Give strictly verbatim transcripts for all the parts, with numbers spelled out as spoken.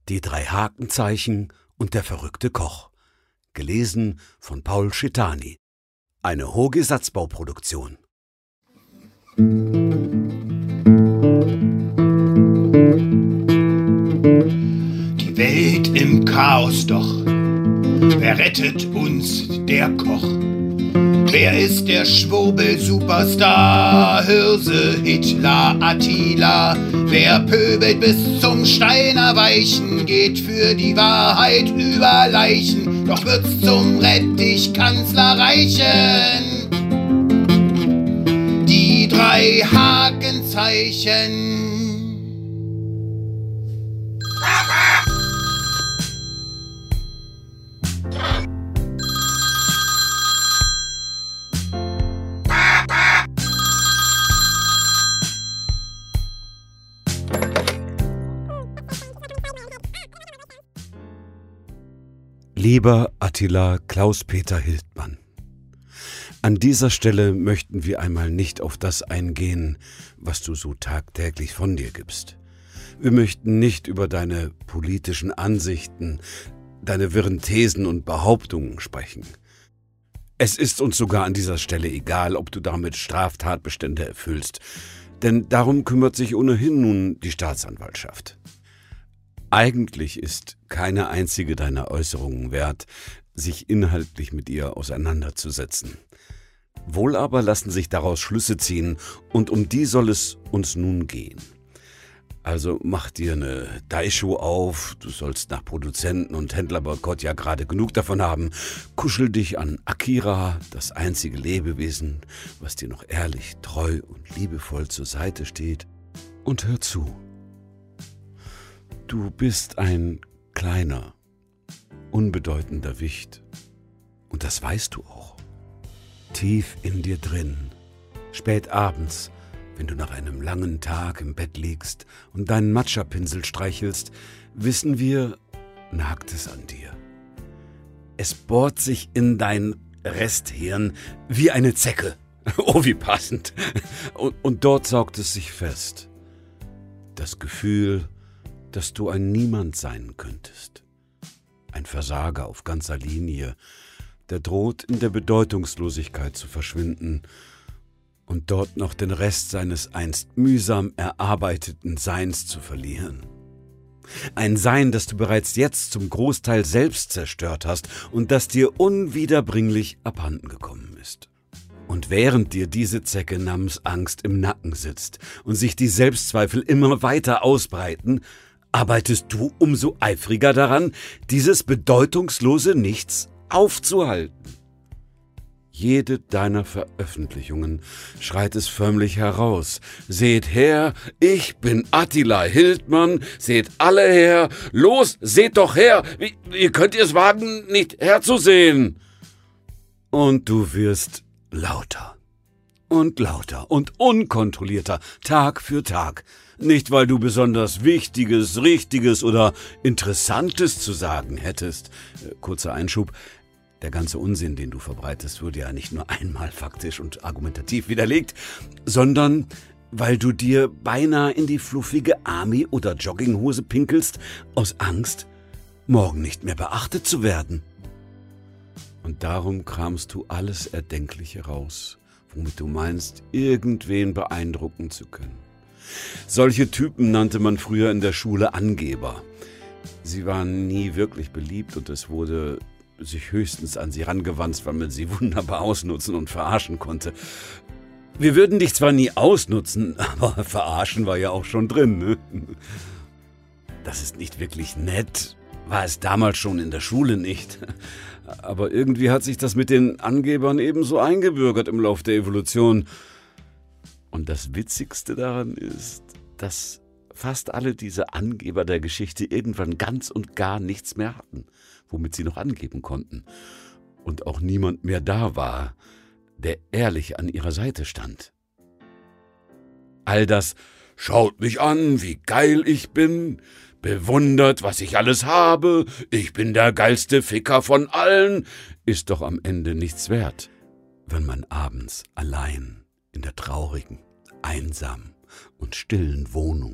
Die drei Hakenzeichen und der verrückte Koch. Gelesen von Paul Schittani. Eine Hoge Satzbauproduktion. Die Welt im Chaos doch. Wer rettet uns? Der Koch. Wer ist der Schwurbel-Superstar? Hirse, Hitler, Attila. Wer pöbelt bis zum Stein erweichen, geht für die Wahrheit über Leichen, doch wird's zum Rettichkanzler reichen. Die drei Hakenzeichen. Lieber Attila Klaus-Peter Hildmann, an dieser Stelle möchten wir einmal nicht auf das eingehen, was du so tagtäglich von dir gibst. Wir möchten nicht über deine politischen Ansichten, deine wirren Thesen und Behauptungen sprechen. Es ist uns sogar an dieser Stelle egal, ob du damit Straftatbestände erfüllst, denn darum kümmert sich ohnehin nun die Staatsanwaltschaft. Eigentlich ist keine einzige deiner Äußerungen wert, sich inhaltlich mit ihr auseinanderzusetzen. Wohl aber lassen sich daraus Schlüsse ziehen, und um die soll es uns nun gehen. Also mach dir eine Daisho auf, du sollst nach Produzenten- und Händlerboykott ja gerade genug davon haben. Kuschel dich an Akira, das einzige Lebewesen, was dir noch ehrlich, treu und liebevoll zur Seite steht, und hör zu. Du bist ein kleiner, unbedeutender Wicht. Und das weißt du auch. Tief in dir drin, spät abends, wenn du nach einem langen Tag im Bett liegst und deinen Matcha-Pinsel streichelst, wissen wir, nagt es an dir. Es bohrt sich in dein Resthirn wie eine Zecke. Oh, wie passend. Und, und dort saugt es sich fest. Das Gefühl, dass du ein Niemand sein könntest. Ein Versager auf ganzer Linie, der droht in der Bedeutungslosigkeit zu verschwinden und dort noch den Rest seines einst mühsam erarbeiteten Seins zu verlieren. Ein Sein, das du bereits jetzt zum Großteil selbst zerstört hast und das dir unwiederbringlich abhanden gekommen ist. Und während dir diese Zecke namens Angst im Nacken sitzt und sich die Selbstzweifel immer weiter ausbreiten, arbeitest du umso eifriger daran, dieses bedeutungslose Nichts aufzuhalten. Jede deiner Veröffentlichungen schreit es förmlich heraus. Seht her, ich bin Attila Hildmann, seht alle her, los, seht doch her, wie, wie könnt ihr es wagen, nicht herzusehen? Und du wirst lauter und lauter und unkontrollierter, Tag für Tag. Nicht, weil du besonders Wichtiges, Richtiges oder Interessantes zu sagen hättest. Kurzer Einschub. Der ganze Unsinn, den du verbreitest, wurde ja nicht nur einmal faktisch und argumentativ widerlegt, sondern weil du dir beinahe in die fluffige Army- oder Jogginghose pinkelst, aus Angst, morgen nicht mehr beachtet zu werden. Und darum kramst du alles Erdenkliche raus, womit du meinst, irgendwen beeindrucken zu können. Solche Typen nannte man früher in der Schule Angeber. Sie waren nie wirklich beliebt und es wurde sich höchstens an sie rangewandt, weil man sie wunderbar ausnutzen und verarschen konnte. Wir würden dich zwar nie ausnutzen, aber verarschen war ja auch schon drin, ne? Das ist nicht wirklich nett, war es damals schon in der Schule nicht. Aber irgendwie hat sich das mit den Angebern ebenso eingebürgert im Lauf der Evolution. Und das Witzigste daran ist, dass fast alle diese Angeber der Geschichte irgendwann ganz und gar nichts mehr hatten, womit sie noch angeben konnten. Und auch niemand mehr da war, der ehrlich an ihrer Seite stand. All das »Schaut mich an, wie geil ich bin«, »Bewundert, was ich alles habe«, »Ich bin der geilste Ficker von allen«, ist doch am Ende nichts wert, wenn man abends allein in der traurigen, einsamen und stillen Wohnung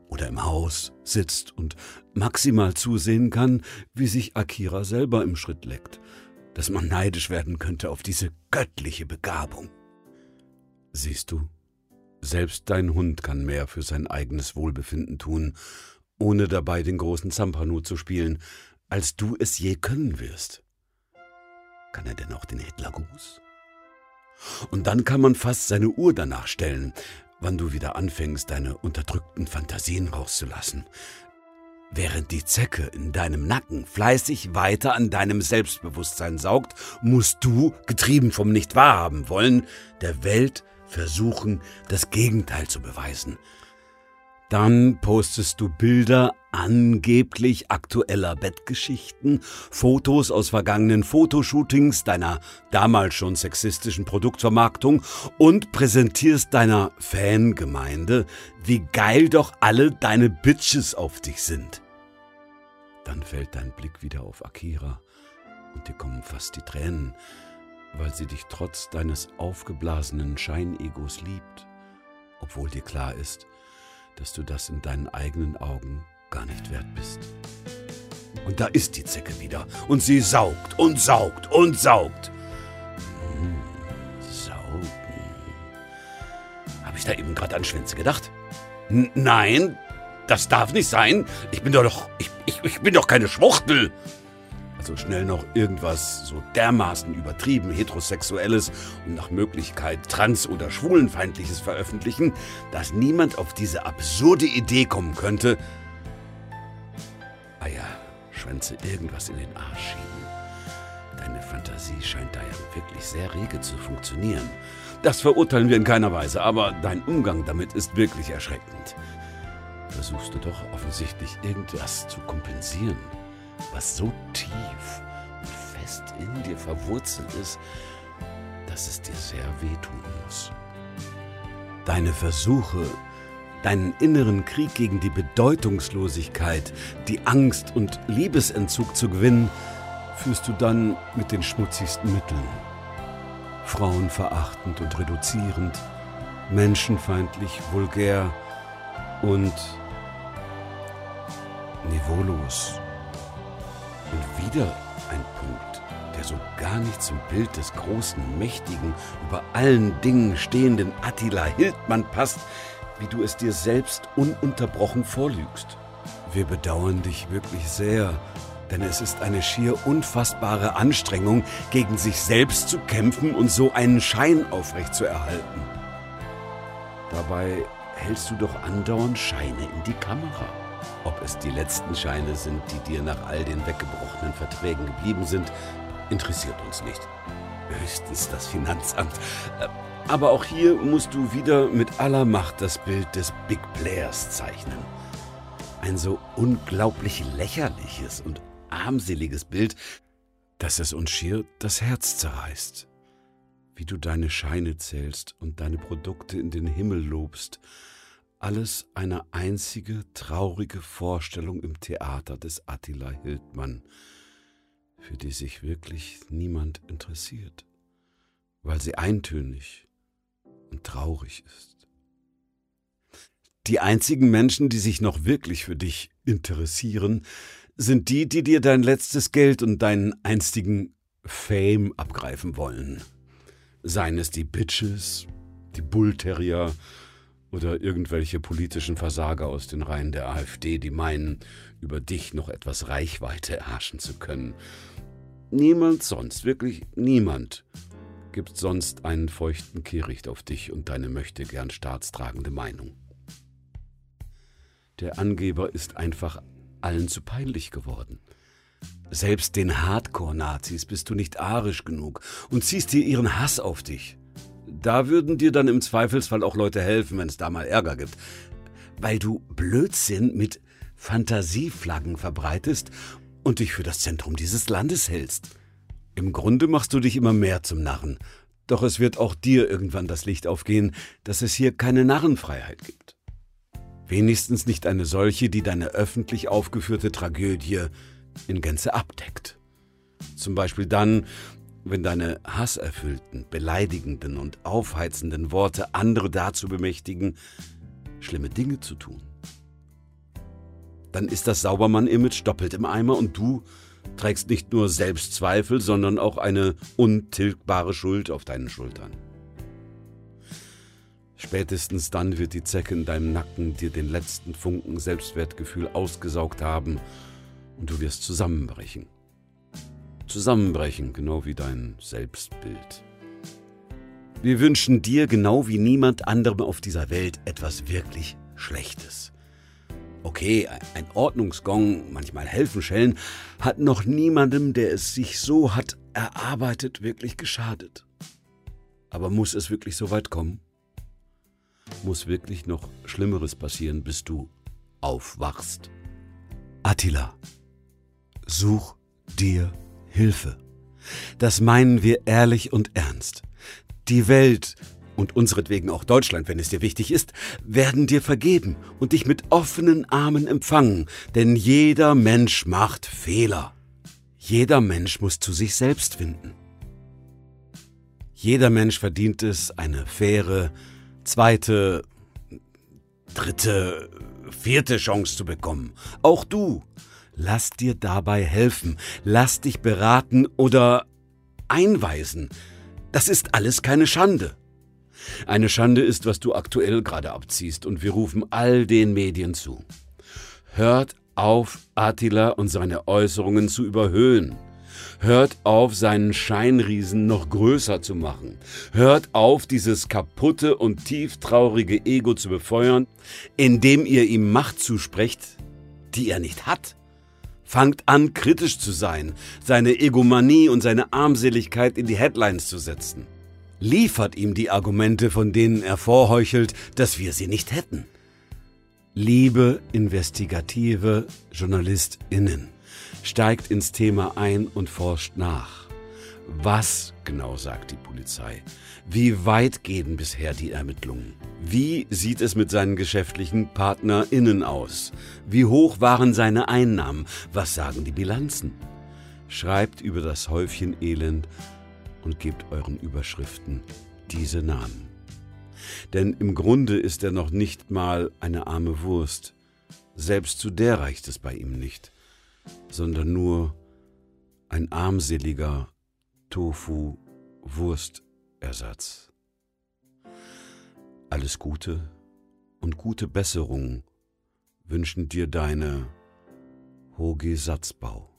oder im Haus sitzt und maximal zusehen kann, wie sich Akira selber im Schritt leckt, dass man neidisch werden könnte auf diese göttliche Begabung. Siehst du, selbst dein Hund kann mehr für sein eigenes Wohlbefinden tun, ohne dabei den großen Zampano zu spielen, als du es je können wirst. Kann er denn auch den Hitlergruß? Und dann kann man fast seine Uhr danach stellen, wann du wieder anfängst, deine unterdrückten Fantasien rauszulassen. Während die Zecke in deinem Nacken fleißig weiter an deinem Selbstbewusstsein saugt, musst du, getrieben vom Nicht-Wahrhaben wollen, der Welt versuchen, das Gegenteil zu beweisen. Dann postest du Bilder angeblich aktueller Bettgeschichten, Fotos aus vergangenen Fotoshootings deiner damals schon sexistischen Produktvermarktung und präsentierst deiner Fangemeinde, wie geil doch alle deine Bitches auf dich sind. Dann fällt dein Blick wieder auf Akira und dir kommen fast die Tränen, weil sie dich trotz deines aufgeblasenen Scheinegos liebt, obwohl dir klar ist, dass du das in deinen eigenen Augen gar nicht wert bist. Und da ist die Zecke wieder und sie saugt und saugt und saugt. Hm, saugen. Habe ich da eben gerade an Schwänze gedacht? N- nein, das darf nicht sein. Ich bin doch, ich, ich, ich bin doch keine Schwuchtel. Also schnell noch irgendwas so dermaßen übertrieben Heterosexuelles und nach Möglichkeit trans- oder schwulenfeindliches veröffentlichen, dass niemand auf diese absurde Idee kommen könnte. Ah ja, Schwänze irgendwas in den Arsch schieben. Deine Fantasie scheint da ja wirklich sehr rege zu funktionieren. Das verurteilen wir in keiner Weise, aber dein Umgang damit ist wirklich erschreckend. Versuchst du doch offensichtlich irgendwas zu kompensieren, was so tief und fest in dir verwurzelt ist, dass es dir sehr wehtun muss. Deine Versuche, deinen inneren Krieg gegen die Bedeutungslosigkeit, die Angst und Liebesentzug zu gewinnen, führst du dann mit den schmutzigsten Mitteln. Frauenverachtend und reduzierend, menschenfeindlich, vulgär und niveaulos. Und wieder ein Punkt, der so gar nicht zum Bild des großen, mächtigen, über allen Dingen stehenden Attila Hildmann passt, wie du es dir selbst ununterbrochen vorlügst. Wir bedauern dich wirklich sehr, denn es ist eine schier unfassbare Anstrengung, gegen sich selbst zu kämpfen und so einen Schein aufrechtzuerhalten. Dabei hältst du doch andauernd Scheine in die Kamera. Ob es die letzten Scheine sind, die dir nach all den weggebrochenen Verträgen geblieben sind, interessiert uns nicht. Höchstens das Finanzamt. Aber auch hier musst du wieder mit aller Macht das Bild des Big Players zeichnen. Ein so unglaublich lächerliches und armseliges Bild, dass es uns schier das Herz zerreißt. Wie du deine Scheine zählst und deine Produkte in den Himmel lobst, alles eine einzige traurige Vorstellung im Theater des Attila Hildmann, für die sich wirklich niemand interessiert, weil sie eintönig und traurig ist. Die einzigen Menschen, die sich noch wirklich für dich interessieren, sind die, die dir dein letztes Geld und deinen einstigen Fame abgreifen wollen. Seien es die Bitches, die Bullterrier oder irgendwelche politischen Versager aus den Reihen der AfD, die meinen, über dich noch etwas Reichweite erhaschen zu können. Niemand sonst, wirklich niemand, gibt sonst einen feuchten Kehricht auf dich und deine möchtegern staatstragende Meinung. Der Angeber ist einfach allen zu peinlich geworden. Selbst den Hardcore-Nazis bist du nicht arisch genug und ziehst dir ihren Hass auf dich. Da würden dir dann im Zweifelsfall auch Leute helfen, wenn es da mal Ärger gibt. Weil du Blödsinn mit Fantasieflaggen verbreitest und dich für das Zentrum dieses Landes hältst. Im Grunde machst du dich immer mehr zum Narren. Doch es wird auch dir irgendwann das Licht aufgehen, dass es hier keine Narrenfreiheit gibt. Wenigstens nicht eine solche, die deine öffentlich aufgeführte Tragödie in Gänze abdeckt. Zum Beispiel dann, wenn deine hasserfüllten, beleidigenden und aufheizenden Worte andere dazu bemächtigen, schlimme Dinge zu tun. dann ist das Saubermann-Image doppelt im Eimer und du trägst nicht nur Selbstzweifel, sondern auch eine untilgbare Schuld auf deinen Schultern. Spätestens dann wird die Zecke in deinem Nacken dir den letzten Funken Selbstwertgefühl ausgesaugt haben und du wirst zusammenbrechen. Zusammenbrechen, genau wie dein Selbstbild. Wir wünschen dir, genau wie niemand anderem auf dieser Welt, etwas wirklich Schlechtes. Okay, ein Ordnungsgong, manchmal helfen Schellen, hat noch niemandem, der es sich so hat erarbeitet, wirklich geschadet. Aber muss es wirklich so weit kommen? Muss wirklich noch Schlimmeres passieren, bis du aufwachst? Attila, such dir Hilfe. Das meinen wir ehrlich und ernst. Die Welt und unseretwegen auch Deutschland, wenn es dir wichtig ist, werden dir vergeben und dich mit offenen Armen empfangen, denn jeder Mensch macht Fehler. Jeder Mensch muss zu sich selbst finden. Jeder Mensch verdient es, eine faire, zweite, dritte, vierte Chance zu bekommen. Auch du. Lass dir dabei helfen. Lass dich beraten oder einweisen. Das ist alles keine Schande. Eine Schande ist, was du aktuell gerade abziehst, und wir rufen all den Medien zu. Hört auf, Attila und seine Äußerungen zu überhöhen. Hört auf, seinen Scheinriesen noch größer zu machen. Hört auf, dieses kaputte und tieftraurige Ego zu befeuern, indem ihr ihm Macht zusprecht, die er nicht hat. Fangt an, kritisch zu sein, seine Egomanie und seine Armseligkeit in die Headlines zu setzen. Liefert ihm die Argumente, von denen er vorheuchelt, dass wir sie nicht hätten. Liebe investigative JournalistInnen, steigt ins Thema ein und forscht nach. Was genau sagt die Polizei? Wie weit gehen bisher die Ermittlungen? Wie sieht es mit seinen geschäftlichen PartnerInnen aus? Wie hoch waren seine Einnahmen? Was sagen die Bilanzen? Schreibt über das Häufchen Elend und gebt euren Überschriften diese Namen. Denn im Grunde ist er noch nicht mal eine arme Wurst. Selbst zu der reicht es bei ihm nicht, sondern nur ein armseliger Tofu-Wurstersatz. Alles Gute und gute Besserung wünschen dir deine Hoge Satzbau.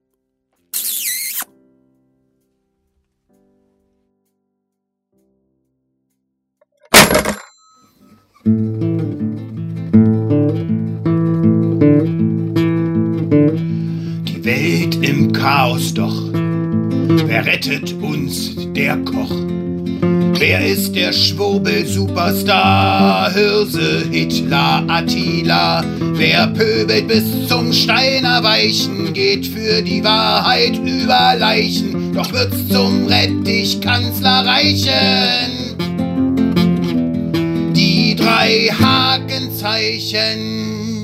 Die Welt im Chaos doch. Wer rettet uns, der Koch? Wer ist der Schwurbel-Superstar? Hirse, Hitler, Attila. Wer pöbelt bis zum Stein erweichen, geht für die Wahrheit über Leichen, doch wird's zum Rettichkanzler reichen. Die drei Hakenzeichen.